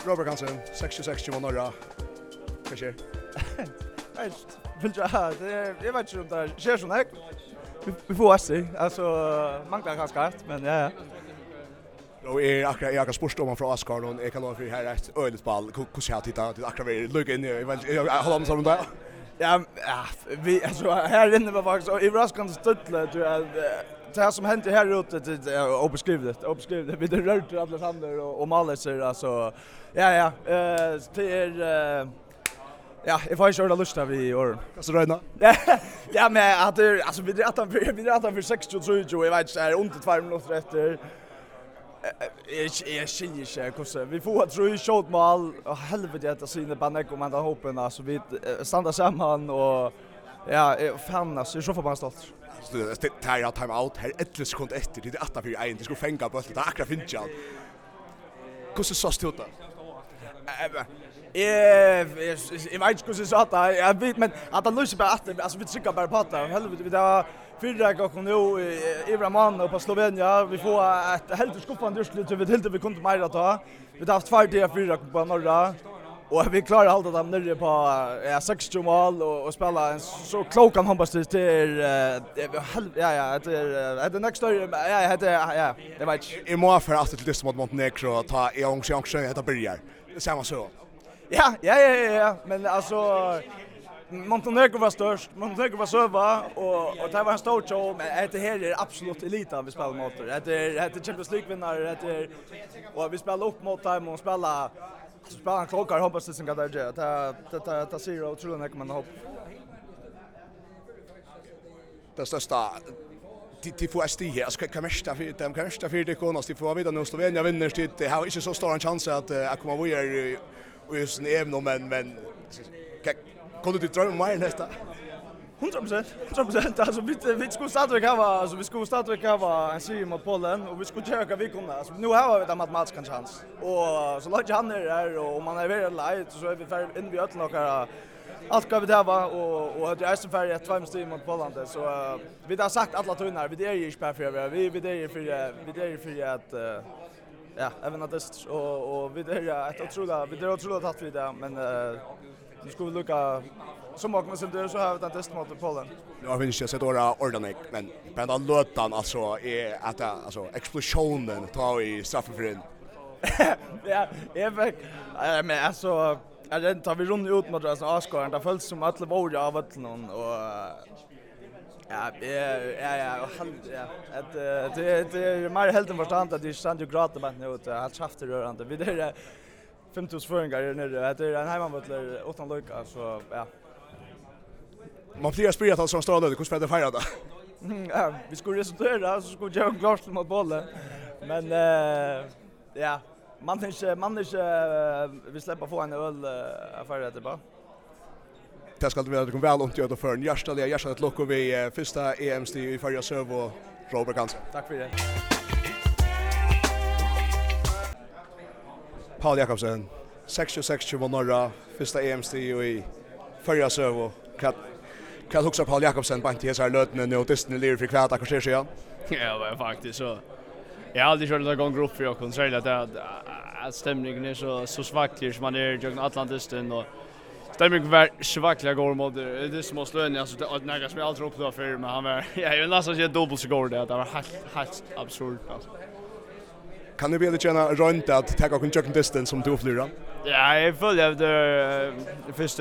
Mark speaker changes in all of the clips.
Speaker 1: Robert Hansen, 66 var norra. Vad sker?
Speaker 2: Nej, jag vet inte om det sker så näck. Vi får se. Alltså manglar ganska rätt, men ja.
Speaker 1: Och jag kan spursta om från Oskar och jag kan lova för här ett öligt spel. Hur ska jag titta till akkurat vi lugga in jag håller med sån där.
Speaker 2: Ja, vi alltså här inne var faktiskt överraskande stuttle tror jag. Det som hände här ute det är obeskrivet. Vi det rörde alla händer och maler alltså. Ja, det är ja, jag får köra lust av i år.
Speaker 1: Så röna.
Speaker 2: Ja, men att alltså vi drar för 63 jag vet inte är under 2 minuter efter. Jag ser inte hur vi får tror ju shot mål och helvete att syna banek om man hoppen alltså vi stannar samman och ja, fan alltså så får man stolt.
Speaker 1: Det tar time out här 11 sekunder efter det är 8 för en det skulle fänga på det akkurat finns jag. Hur så stort då? Jag vet inte hur så att jag vet men att han löser bara att alltså vi trycker bara på det helvete vi där fyra gånger nu i Raman och på Slovenia vi får ett helt skuffande urslut vi helt vi kunde mer att ta. Vi har haft 2 dagar 4 på norra och vi klarar allt att de nere på 60 mål och spela en så klokan hoppas till ja det nästa ja det vet jag. I må för att det mot Montenegro ta i ångchans heter börjar. Det ser man så.
Speaker 2: Ja, men alltså Montenegro var störst, Montenegro var söva och det var en stor show men det här är absolut eliten vi spelar mot. Det är Champions League-vinnare, och vi spelar upp mot dem och spelar en klockar hoppas det som kan där. Det ser otroligt mycket man hopp.
Speaker 1: Det största till få ST här ska kan mesta för det konas till få vidare nu Slovenia vinner stitt det har inte så stor en chans att komma vidare och just även men kunde du drömma mer nästa 100% alltså vi skulle starta ha en serie mot Polen och vi skulle köra vi kunde alltså nu har vi det matematiska chans och så låt han där och man är väldigt light så är vi färdig in vi öll några allt ska vi där va och det är så färdigt ett 2 steg mot Polen så vi har sagt alla tunnar vi det är ju spär för vi det är för att ja även att det och vi det är ett otroligt att vi där men nu ska vi lucka som många sen där så har vi den test mot Polen. Jag vill inte säga några ordentligt men på den låten alltså är att alltså explosionen tar i straffefrin.
Speaker 2: Ja, men alltså den tar vi runt ut mot alltså Oscar det följs som alla våra av någon och ja det är mer helt förstånd att det är sant ju gråta bara nu att allt skaftar rörande vi det 5000 föringar nere det är en hemmamatcher utan lucka så ja
Speaker 1: man blir inspirerad av sån stad hur ska det fira då?
Speaker 2: Ja, vi skulle resultera så skulle jag klart mot bollen. Men ja, man inte vi släpper få en öl affär det bara.
Speaker 1: Det ska det vara väl ont göra för en hjärtat lock och vi första EMST i förra serv och Robert Hansen.
Speaker 2: Tack för det.
Speaker 1: Paul Jakobsen 66 var norra första EMST i förra serv och kan också Paul Jakobsen på till så här lötnen och testen lir för kvart att köra igen.
Speaker 3: Ja, det var faktiskt så. Jag har aldrig kört någon gång grupp för jag kunde säga att stämningen är så svaglig som man är i Atlantisten och stämningen var svaglig går mot det som måste löna alltså det några som jag aldrig upplevt för men han var jag är nästan så dubbelt så går det var helt absurt alltså.
Speaker 1: Kan du väl känna runt att ta och check distance som du flyger?
Speaker 3: Ja, jag följer det första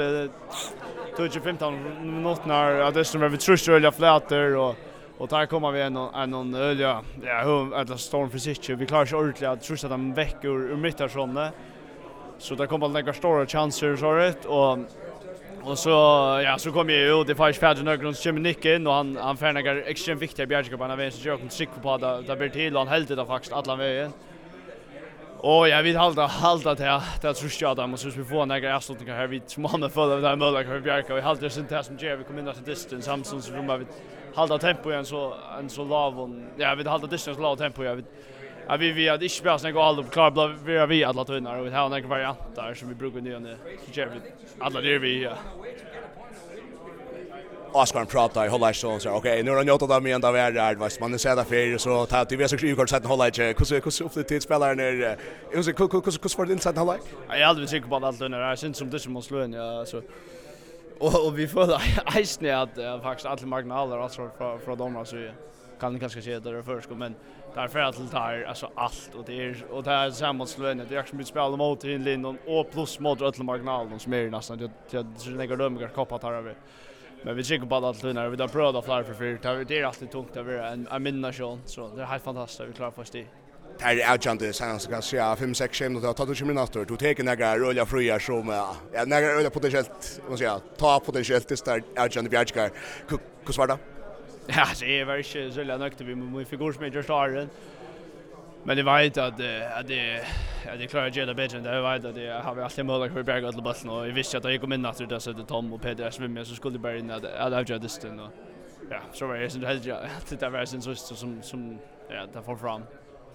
Speaker 3: 15 minuter att det som vi trustar öliga flätor och där kommer vi en öliga eller storm physics vi klarar sig ordentligt att trusta dem veck ur mittarshållet så där kommer några stora chanser så rätt och så kommer jag ut det faktiskt färdigt någon som Nick in och han färnar extremt viktiga bjärgar på den vänster jag kan trycka på det blir till och han helt det faktiskt alla vägen. Och jag vill hålla det tror jag att måste vi få några avslutningar här vid småna för det här möjliga för Bjärka. Vi håller sen test som vi kommer in att distance Samsung så vi hålla tempo en så lav och ja vi håller distance lav tempo jag vet. Ja vi hade inte spelat några håll klar vi alla tunnar och vi har några varianter som vi brukar göra nu. Så gör vi alla det vi
Speaker 4: Oscar pratar i hålla så så okej nu har han gjort det med ända värre vad man ser där för så tar det vi så ju kort sätta hålla inte hur ofta tid spelar när hur för den sätta hålla.
Speaker 3: Jag är aldrig säker på att allt under är syns som det som måste slå in ja så och vi får icen att faktiskt alla marginaler alltså från dem så kan kanske se det först men därför att det tar alltså allt och det är samma slå in det är också mycket spel mot in linjen och plus mot alla marginaler som är nästan det så lägger de koppa tar över. Men vi tycker på allt när vi då prövar fler för det är alltid tungt över en minnation så det är helt fantastiskt vi klarar först det.
Speaker 4: Det är outjante senast ska se 5-6 minuter då tar du 20 minuter du tar några rullar fria som ja några rullar potentiellt måste jag ta potentiellt det är outjante Bjärskar hur svarta.
Speaker 3: Ja, det är väl så jävla nökt vi med figursmedjor starten. Men det var inte att det klarar att göra bättre. Det var inte att det har vi alltid möjlighet för Berg att bussen och vi visste att jag kom in efter det så det Tom och Peter svimmer så skulle det bara in att avgöra distan och ja, så var det så helt ja, det var sen så som ja, det får fram.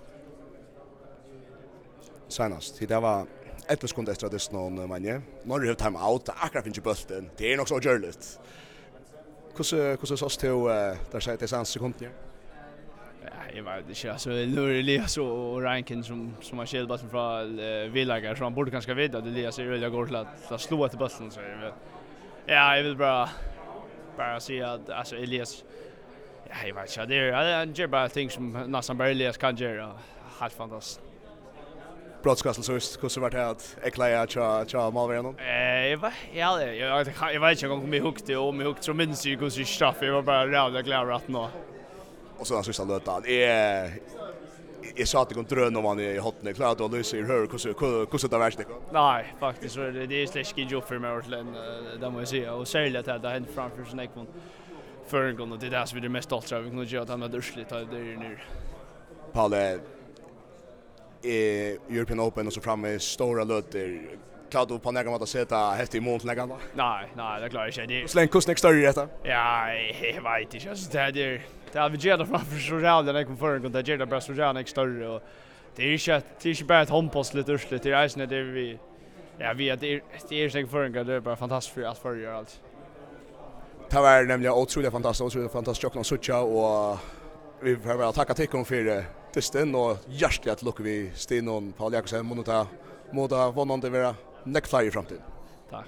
Speaker 4: Senast, det var ett sekund extra distan manje. Når du har time out, akkurat finns ju bulten. Det är nog så görligt. Hur sås till där säger det sans sekunder.
Speaker 3: Ja, jag vet inte alltså nu Elias och Rankin som har skällt bollen från Villager så han borde kanske veta att Elias är really går till att slå till bollen så jag vet. Ja, jag vill bara säga att alltså Elias ja, jag vet inte det är en jobba thing som nästan bara Elias kan göra helt fantastiskt.
Speaker 4: Broadcast så hur var det att ekla cha Malvern?
Speaker 3: Jag vet inte om vi hukte och vi hukte så minns ju hur straff jag var bara rädd glad att nå.
Speaker 4: Och så sista lötan. Jag sa att det går drön om man i hotne klart att lösa hur hur det värsta.
Speaker 3: Nej, faktiskt så det är släsk jobb för mig där måste jag säga och särskilt att det hänt framför sin ekon för och det där så vi det mest stolt av vi kunde göra att han var dursligt där ner.
Speaker 4: Palle European Open och så framme stora löter. Klart du på några mått att sätta häftig mål till någon?
Speaker 3: Nej, det klarar jag inte.
Speaker 4: Släng kust nästa år i detta?
Speaker 3: Ja, jag vet inte. Alltså det har vi gjort framför så real när jag kom för en det gör det bara så real nästa år och det är inte bara ett handpost lite ursligt det är det vi ja vi det är säkert för en det är bara fantastiskt för att förgöra allt.
Speaker 4: Det var nämligen otroligt fantastiskt och sucha och vi får väl tacka till kom för testen och hjärtligt lockar vi Stinon Paul Jakobsen mot vannande vara neckfly i framtiden.
Speaker 3: Tack.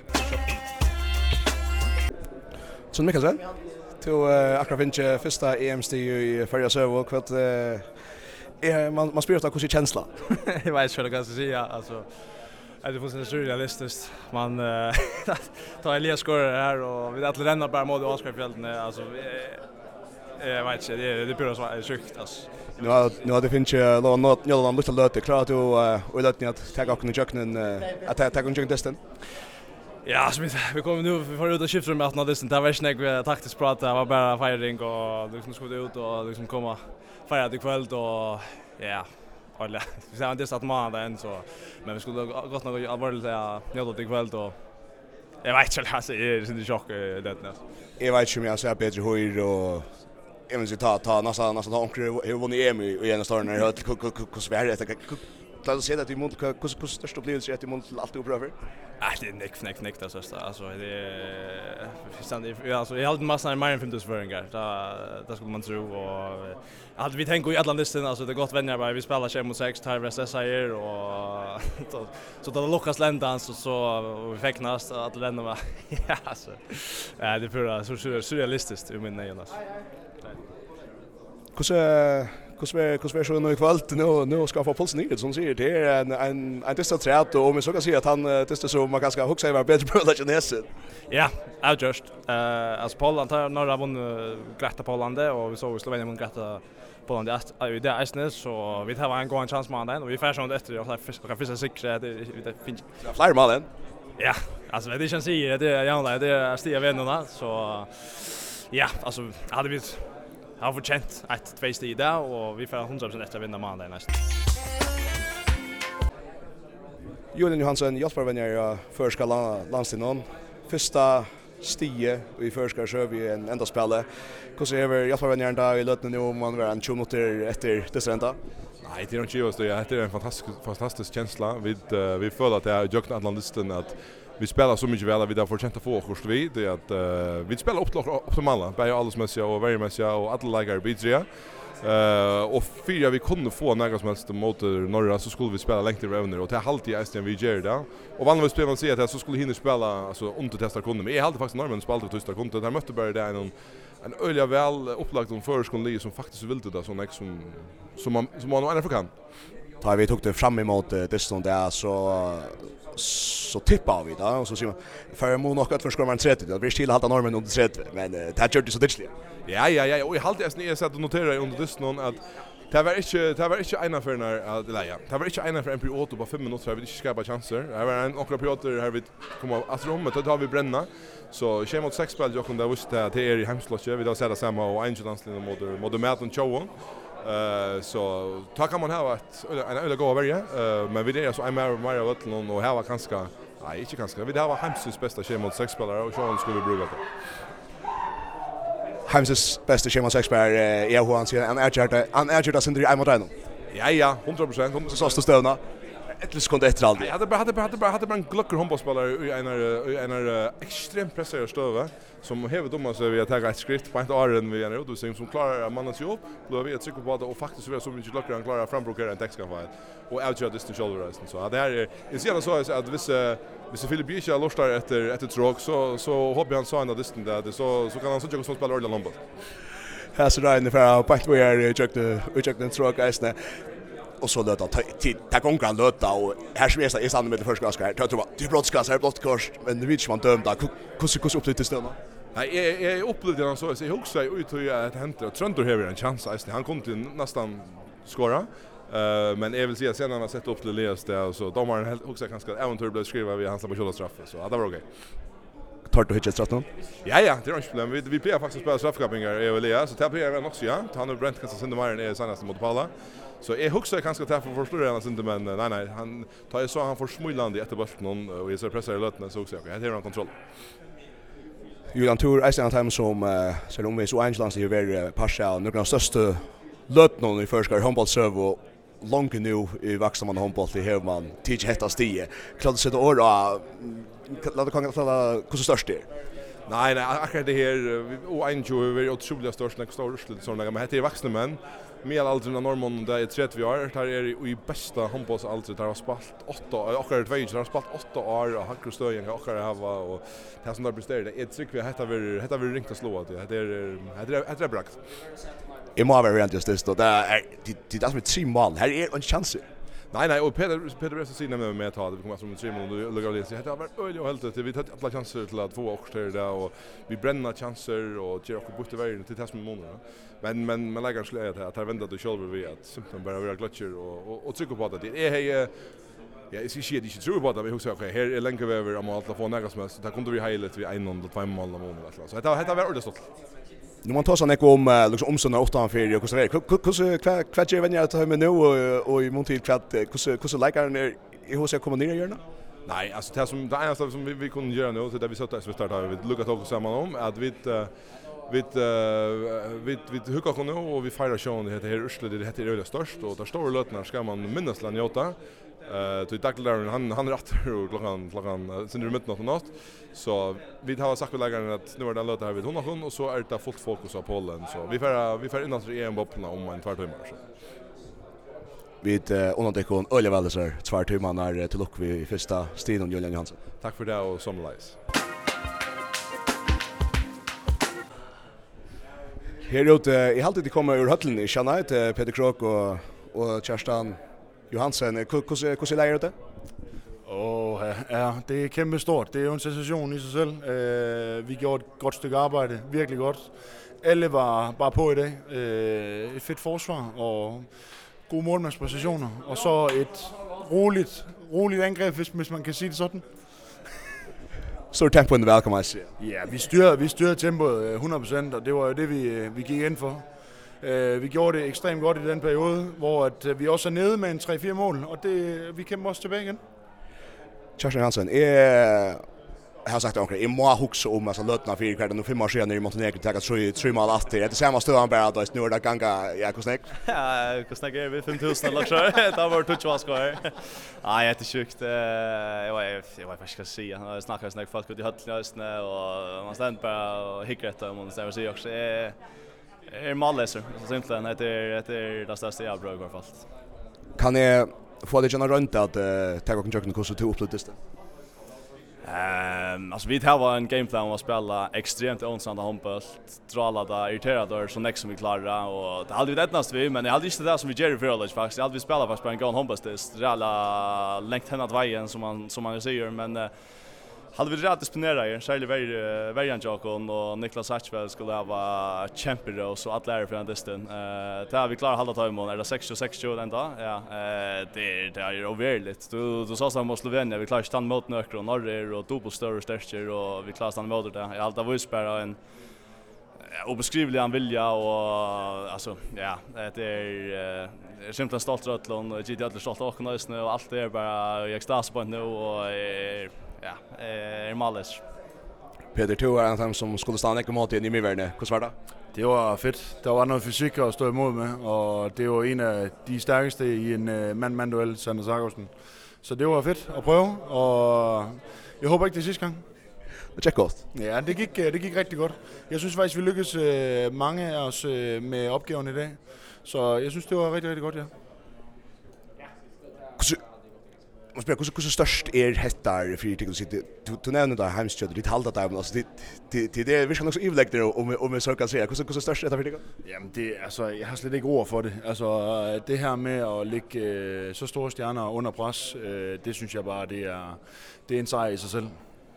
Speaker 4: Så mycket sen. Till akkurat vinner första EM-stig i förra server kvart man spelar ut hur känsla.
Speaker 2: Jag vet inte vad jag ska säga alltså det får sen surrealistiskt. Man tar Elias scorer här och vi alla ränner bara mot Oscarfjällen alltså jag vet inte det blir så sjukt alltså.
Speaker 4: Nu har det finns ju någon lite löte klart du och lötni att ta och kunna att ta och testen.
Speaker 2: Ja, så vi kommer nu vi får ut och skifta med att det var inte taktiskt prata, det var bara firing och liksom skulle ut och liksom komma fira det kväll och ja, alla. Vi sa inte att man där än så men vi skulle gått något allvarligt njöta det kväll och jag vet inte alltså det är inte chock det där.
Speaker 4: Jag vet inte om jag ser bättre höjd och även så ta nästan hur vunnit EM i en storm när hur svårt det kan du se att emot hur störst upplevelse är emot allt du prövar?
Speaker 2: Det är näck alltså det alltså jag hade massor mer än 50 föringar. Det skulle man tro och hade vi tänkt i Atlantistan alltså det gott vänner bara vi spelar 5 mot 6 tar VSS och så då lockas ländans och vi fick näst att lända var ja alltså det är för så surrealistiskt i min nej alltså.
Speaker 4: Hur så nu kvällt nu ska få pulsen ner som säger det är en testat och men så kan säga att han testar så man kanske huxa över bättre på Legendesen.
Speaker 2: Ja, just alltså Poland har några vunnit Greta Poland och vi såg i Slovenien Greta Poland det är snäs så vi har en god chans med den och vi får sånt efter och kan fiska säkra det finns
Speaker 4: fler mål än.
Speaker 2: Ja, alltså det känns ju det är det är stiga vännerna så ja, alltså hade vi har förtjänt att 2 steg där och vi får 100% efter vinna måndag nästa.
Speaker 4: Julian Johansson hjälpar förska landstingen. Första stige i förska kör vi en enda spela. Hur ser vi hjälpar vänner där i lötnen nu man var en 20 minuter efter det senta?
Speaker 5: Nej, det är inte just det. Det är en fantastisk känsla. Vi följer att det är Jökna Atlantisten att vi spelar så mycket väl att vi där får känna få oss vid det att vi spelar upp till alla. Bäja allsmässiga och värmemässiga och alla lägare bidra. Och fyra vi kunde få några som helst mot norra så skulle vi spela längre rövner och det är alltid ästen vi gör det. Och vanligtvis spelar man säga att så skulle hinna spela alltså under testa kunder. Men jag hade faktiskt norrmän spelade för testa kunder. Där mötte bara det en öliga väl upplagt om förskon som faktiskt ville det som man nog kan.
Speaker 4: Tar vi tog det fram emot Diston där så tippar vi då och så ser man för må nog att förskor man 30 det blir till halta normen under 30 men det gör det så ditchligt.
Speaker 5: Ja och jag hade nästan satt och notera under Diston att det var inte ena för när att lägga. Det var inte ena för en period på 5 minuter vi inte skapa chanser. Det var en några perioder här vi kommer att rummet då har vi bränna. Så kör mot 6 spel jag kunde visste att det är i hemslottet vi då sätter samma och Angelandslinjen mot Maton Chow. Så ta kan man ha en öle gå över men vi det är så är mer av någon och här var ganska nej inte ganska vi det var hemsens bästa kör mot 6 spelare och så skulle vi bruka det.
Speaker 4: Hemsens bästa kör mot 6 spelare är hur han säger han är ju syndri mot honom.
Speaker 5: Ja 100%
Speaker 4: så står stövna. Ett sekund efter aldrig.
Speaker 5: Jag hade bara en glocker handbollsspelare i en extremt pressad stöve som häver domar så vi att ta ett skrift på ett åren vi är ute som klarar mannens jobb. Då vi ett tryck på det och faktiskt så är så mycket glocker han klarar frambruka en textkanfall och outgör distance shoulder resten så det här är sedan så att hvis Filip Biecha lustar efter tråk så hoppas han så ändå distance där så kan han så jag som spelar ordentligt handboll.
Speaker 4: Här så där ungefär på ett vi är check den tråk ästne. Och så löta ta konkurren löta och här svesa är sann med det första ganska här. Jag tror det är brottskast här blottkors men det vet man dömda hur upp till stämma.
Speaker 5: Nej jag upplevde han så jag också ut hur att hämta och Tröntor har en chans han kunde nästan skora. Men jag vill säga sen han har sett upp det läste och så domaren också ganska äventyr blev skriva vi hans på straff så det var okej.
Speaker 4: Tar du hitchet straff nu?
Speaker 5: Ja, det är inte problem. Vi blir faktiskt spela straffkappingar i Elia så det blir också ja. Han har bränt kanske sen mer än senast mot Palla. Så jag huxar kanske att för förstår han inte men nej han tar så han får smulland i efterbörsen och så pressar i lötna så också okej. Här har han kontroll.
Speaker 4: Julian Tour är sen time som så om vi så Angelands är väldigt partial några största lötna i första handbollsserv och långt nu i vuxna man handboll i Hevman teach hetta stie. Klart så då låt det kan kalla hur störst det är.
Speaker 5: Nej, akkurat det här och en ju är otroligt störst såna men det är vuxna män. Med aldrig när norrmon där är 30 år där är i bästa handbollsalter där har spalt 8 och 2 har spalt 8 år och hackar stöjen och har och det som där presterar det är trick vi heter vi ringt att slå att det är brakt.
Speaker 4: I må vara rent just det det som är 3 mål här är en chans.
Speaker 5: Nej och Peter Bressa säger nämligen med att vi kommer som 3 mål och lägga det det har varit öl och helt det vi tar alla chanser till att få också där och vi bränner chanser och ger också bort vägen till test med månader. Men man lägger skulle att ha väntat och själva vi att simpelt bara vara glutcher och trycka på att det är jag ska se det inte tror på det vi husar okej här är länge över om att få några som helst där kunde vi hela till 1 eller 2 mål om månader så det var ordentligt stolt.
Speaker 4: Nu man tar sån om liksom omsöna 8 för och så där. Hur kvad jag vänner att ha med nu och i montil kvad hur lägger ni i hos jag kommer ner gärna?
Speaker 5: Nej, alltså det som det enda som vi kunde göra nu så där vi satt där så startade vi luckat också samman om att vi hukar kon nu och vi firar showen det heter Ursle det heter öle störst och där står lötnar ska man minnas Lanjota. Till Daglar han rätter och klockan sen det mitten av natt. Så vi har sagt med lägaren att nu är det löta här vid 100 och så är det fullt fokus på Polen så vi får innan så en boppna om en 2 timmar så.
Speaker 4: Vi undertekon öle väldesar 2 timmar när till lock vi första Sten och Julian Johansson.
Speaker 5: Tack för det och somlice.
Speaker 4: Här ute i halvtid det kommer ur höllen i Chanait Peter Krok och Kerstan Johansson hur läger det?
Speaker 6: Ja, det är kæmpe stort. Det är ju en sensation i sig selv. Vi gjorde et godt stykke arbejde, virkelig godt. Alle var bare på i dag. Et fedt forsvar og gode målmandspræstationer. Og så et roligt angreb, hvis man kan sige det sådan.
Speaker 4: Så tempo in the welcome I see.
Speaker 6: Ja, vi styrede tempoet 100%, og det var jo det vi gik ind for. Vi gjorde det ekstremt godt i den periode, hvor at vi også er nede med en 3-4 mål, og vi kæmper også tilbage igen.
Speaker 4: Kerstin Hansen, jag har sagt att jag må huxa om alltså lötna för kvart nu 5 år sedan i Montenegro ta tre mål efter. Det är samma stöd han bara då nu är det ganga hur snäck.
Speaker 3: Ja, hur snäck är vi 5000 eller så. Det var touch score. Ja, jättesjukt. Jag var faktiskt ska säga. Jag snackar snäck folk ut i höllnösne och man ständ bara och hickar om man säger också. Är målläser så simpelt att det är det största jag bra i alla fall.
Speaker 4: Kan jag få det generellt runt att ta och kunna kursa till upplöst?
Speaker 3: Alltså vi har en gameplan om att spela extremt onsanda handboll, dra där irriterade så nästa som vi klarar och det hade vi det vi men jag hade inte det som vi gör för alla faktiskt. Jag hade vi spelar faktiskt på en gång handbollstest, reella längt hennat vägen som man säger men hade vi rätt disponera i särskilt variant Jakon och Niklas Hatchwell skulle ha kämpare och så att lära för en distan. Det har vi klarat halva timon är det 60-60 ända. Ja, det är överligt. Du sa så mot Slovenien vi klarar stand mot Nöker och Norge och dubbelt större stärker och vi klarar stand mot det. Jag alltid var spärra en obeskrivlig vilja och alltså ja, det är simpelt stolt Rötlund och GT alla stolt och nöjsne och allt det är bara i extas på nu och ja, är malles.
Speaker 4: Peter Thor är en av dem som skulle stanna i mot i Miverne. Hur var det?
Speaker 6: Det var fedt. Der var noget fysik at stå imod med, og det var en af de stærkeste i en mand-mand-duel, Sander Sargussen. Så det var fedt at prøve, og jeg håber ikke det sidste gang.
Speaker 4: Det gick godt.
Speaker 6: Ja, det gik rigtig godt. Jeg synes faktisk, vi lykkedes mange af os med opgaven i dag. Så jeg synes, det var rigtig, rigtig godt, ja.
Speaker 4: Man spelar hur störst är hettar för tycker du nämnde där hemskt lite halta där alltså det vi ska också överlägga det om så kan säga hur störst är det för dig?
Speaker 6: Jamen det alltså jag har slet ikke ord for det. Altså det her med at ligge så store stjerner under pres, det synes jeg bare det er en sejr i sig selv.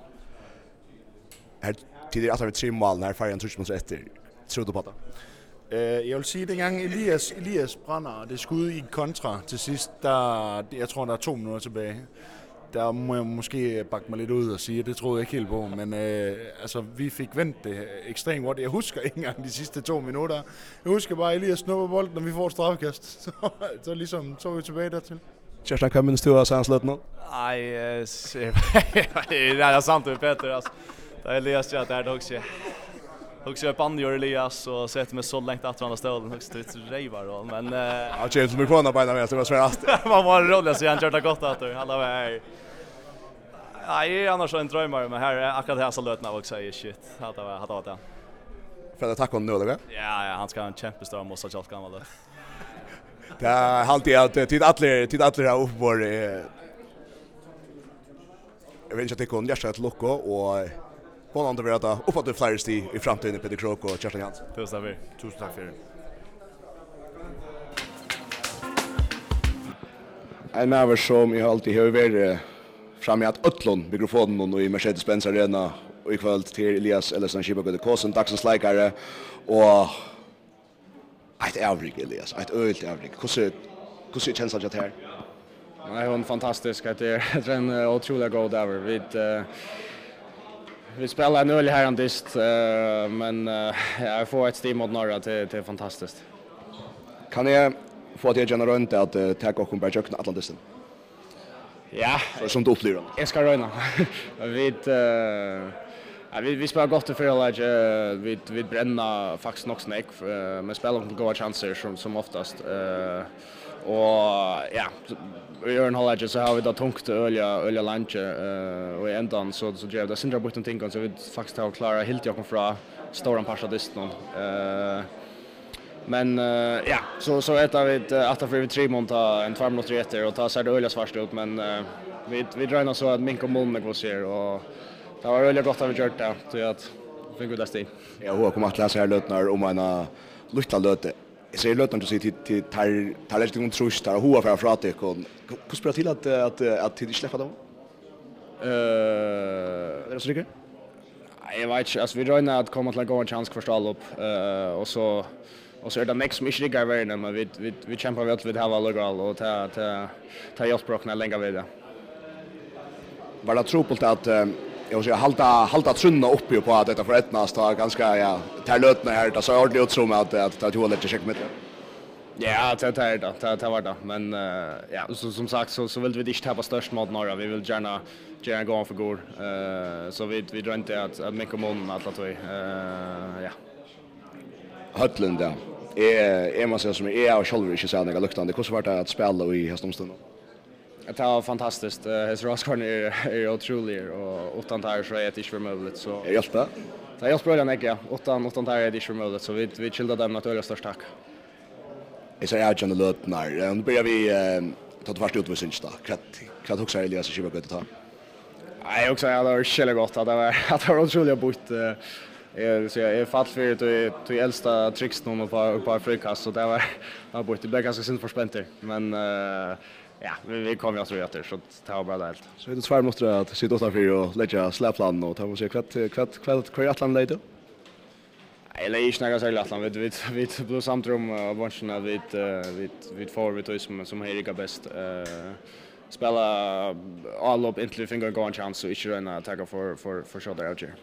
Speaker 4: Här tidigare att vi 3 mål när Färjan touch mot efter. Tror du på det?
Speaker 6: Jeg vil sige, dengang Elias brænder det skud i kontra til sidst, jeg tror, der er 2 minutter tilbage. Der må jeg måske bakke mig lidt ud og sige, at det troede jeg ikke helt på. Men altså, vi fik vendt det ekstremt godt. Jeg husker ikke engang de sidste 2 minutter. Jeg husker bare, at Elias snupper bolden, når vi får et straffekast. Så ligesom så vi tilbage dertil.
Speaker 4: Kjærstan, kan man stå og sige slet noget?
Speaker 3: Nej, det er sant med Peter. Altså. Det er Elias, ja, det er det også. Också jag bandgör Elias och sätter mig så långt att han står den högst ut revar då men
Speaker 4: ja James mikrofonen på med så var svårast.
Speaker 3: Man var rolig så han körde gott att alla var nej annars så en drömmare men här akkurat här så lötna och säger shit hade varit det.
Speaker 4: För att tacka nu eller?
Speaker 3: Ja han ska ha en kämpestor måste jag gammal då.
Speaker 4: Det är alltid att tid alla har uppvår jag vet inte att det kommer jästa ett lucka och på andra värda uppåt det flyers i framtiden Peter Krok och Kjærstan Jansen.
Speaker 6: Tusen tack för det.
Speaker 4: En maver som jag alltid har varit framme att Ötlund mikrofonen och i Mercedes-Benz Arena och ikväll till Elias Ellison Kibagode Kåsen dagsens läkare och ett övrig Elias, ett ölt övrig. Hur känns det här?
Speaker 7: Det är en fantastisk, det är en otroligt god över. Vi spelar en öl här andist men jag får ett stim mot norra det är fantastiskt.
Speaker 4: Kan jag få det generellt att ta och bara kökna Atlantisten?
Speaker 7: Ja,
Speaker 4: så som du upplever.
Speaker 7: Jag ska röna. Vi spelar gott i förlag vi bränna faktiskt nog snack men spelar med goda chanser som oftast och ja vi gör en halvlek så har vi då tungt ölja lunch och i ändan så gör det syndra bort någonting så vi faktiskt har klara helt jag kom från stora passa distan men ja så äter vi att för 3 månader en 2 minuter efter och ta så det ölja svart ut men vi drar så att Mink och Molme går ser och det var väldigt gott att vi gjort det så att fick vi det stig.
Speaker 4: Ja, hur kommer att läsa här lötnar om en lilla löte. Jag säger lötnar att se till tar lite någon trust där hur för att det kan hur spelar till att det släppa dem? Är det så mycket?
Speaker 7: Jag vet inte, alltså vi drar in att komma till att gå en chans för stall upp och så är det next som inte ligger värre men vi kämpar väl vid hela legal och ta hjälpbrockna längre vidare.
Speaker 4: Var det tropult att jag vill säga halta trunna uppe på att detta för ettnast har ganska tar lötna här det så ordentligt ut som att ta till att checka med det.
Speaker 7: Ja, det var det. Men ja, så, som sagt så vill vi inte tappa störst mot norra. Vi vill gärna gå för går. Så vi drar inte att mycket mån alla två. Ja.
Speaker 4: Hötlen där. Är man säger som är av själva inte så några luktande. Hur svårt det att spela i hästomstunden?
Speaker 7: Det var fantastiskt. His Roscorn är otrolig och utan där så är det inte möjligt så.
Speaker 4: Är det bra?
Speaker 7: Det är helt bra den ja. Utan där är det inte möjligt så vi chillade dem naturligt störst tack.
Speaker 4: Jag säger att jag låtnar. Nu börjar vi ta det första utvisningen då. Kvart också Elias och Shiva ta.
Speaker 7: Nej, också det var skilligt gott att det var otroligt bort. Så jag är fatt för till äldsta tricks någon på frikast så det var bort. Det blev ganska synd för spänter. Men ja, vi kommer jag tror att det så det var bra där.
Speaker 4: Så det svär måste att sitta utanför och lägga släpplan och ta och se kvart Atlant lite.
Speaker 7: Eller inte några särskilt Atlant. Vi blev samtrum och bunchen vi får vi som Erika bäst. Spela all upp inte finger gå en chans så inte rena tagga för shot där ute.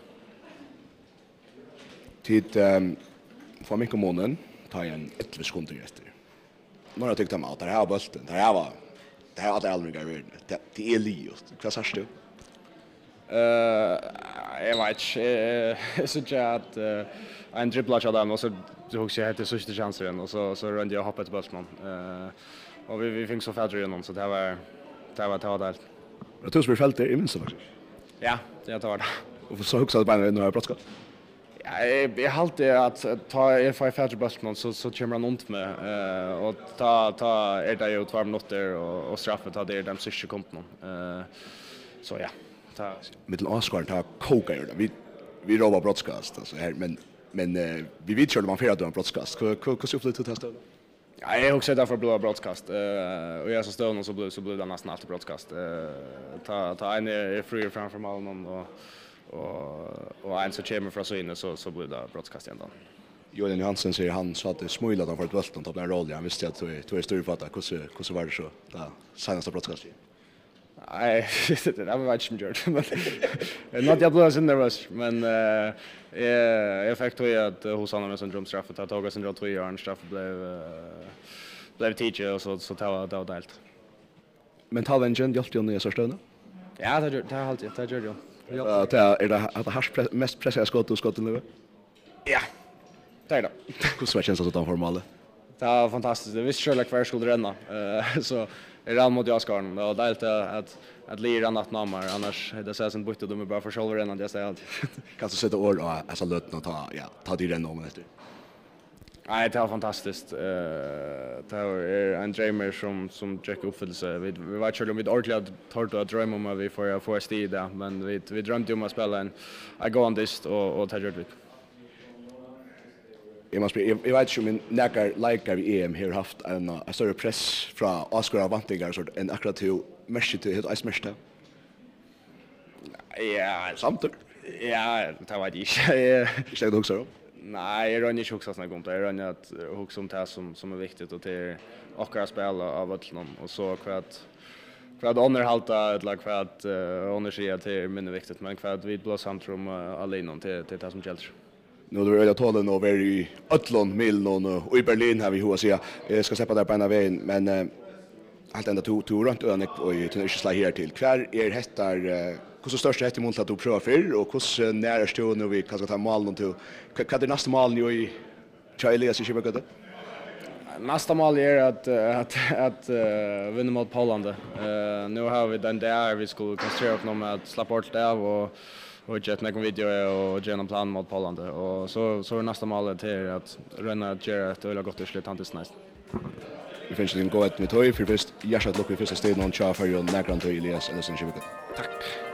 Speaker 4: Tid för mycket månaden tar jag en 11 sekunder efter. Några tyckte att det här bulten, det här hade aldrig gått. Det är liot. Vad säger du?
Speaker 7: Jag vet inte. Så att en dribblar så där och så hugger jag till sista chansen och så rände jag hoppa till bulten. Och vi fick så färdre igenom så det var där.
Speaker 4: Jag tror vi fältet i minst faktiskt.
Speaker 7: Ja, det tar det.
Speaker 4: Och så också att bara några brottskott.
Speaker 7: Ja, jag alltid att ta för färdre bulten så kommer han ont med och ta är det ju 2 minuter och straffet hade det den sista kompen. Så ja. Ta
Speaker 4: Mittel Oscar ta koka ju. Vi robar brottskast alltså här men vi vet ju att man får göra brottskast. Hur så upplätt testa?
Speaker 7: Ja, jag har också därför blå broadcast. Och jag så stod så blev det nästan alltid broadcast. Ta en är fri framför målen och en så kommer från så inne så blev det broadcast igen då.
Speaker 4: Johan Johansson säger han så att det smullade för ett bulten ta en roll. Jag visste att du är stor för att hur var det så där senaste broadcast.
Speaker 7: Nej, det var inte gjort. Men not jag blev så nervös men jag fick då att hos honom med syndrom straffet att ta syndrom 2 år straff blev teacher och så ta det delt.
Speaker 4: Men talvingen hjälpte ju ner så stöna.
Speaker 7: Ja, det har alltid det gör ju.
Speaker 4: Det är det att mest pressade skotten nu.
Speaker 7: Ja. Det är det.
Speaker 4: Hur var känslan utan formalet?
Speaker 7: Det var fantastiskt. Det visste själv kvar skulle ränna. Så är det mot Jaskarn och det är att lira annat namar annars det sägs en bytte de är bara för själva ränna det säger alltid.
Speaker 4: Kan du sätta ord och alltså lötna och ta det ränna om efter.
Speaker 7: Nej, det var fantastiskt. Det är en dreamer som checkar uppfyllelse. Vi var själva med ordentligt tårt att drömma om att vi får stig där men vi drömde om att spela en agondist och ta gjort det.
Speaker 4: Jag vet inte om näkar likar vi EM har haft en större press från Oscar Avantigar så en akkurat till mässigt till ett ice
Speaker 7: Ja,
Speaker 4: samtidigt.
Speaker 7: Ja, det var det
Speaker 4: inte. Jag också.
Speaker 7: Nej, jag rör inte också snacka om det. Jag rör att huxa om det som är viktigt och till akkurat spela av öllnom och så för att underhalta ett lag för att undersöka till minne viktigt men för att vi blås samtrum alene till det som gäller.
Speaker 4: Nu då är det tålen och är i Ötlund, Milnon och i Berlin här vi hur säga. Jag ska släppa där på en av vägen men allt ända to runt önek och i till slag här till. Kvar är hästar hur så största häst emot att du prövar för och hur nära står nu vi kanske ta mål någon till. Vad är nästa mål nu i Elias i Chicago?
Speaker 7: Nästa mål är att vinna mot Polen. Nu har vi den där vi skulle koncentrera oss om att släppa bort det och inte någon video och göra en plan mot Polen och så är nästa mål till att rönna att göra ett öliga gott slut antis näst.
Speaker 4: Vi finns det en gå ett med tøy för först hjärtat lock i första steg någon chaufför och nägrant Elias eller sen Chicago.
Speaker 7: Tack.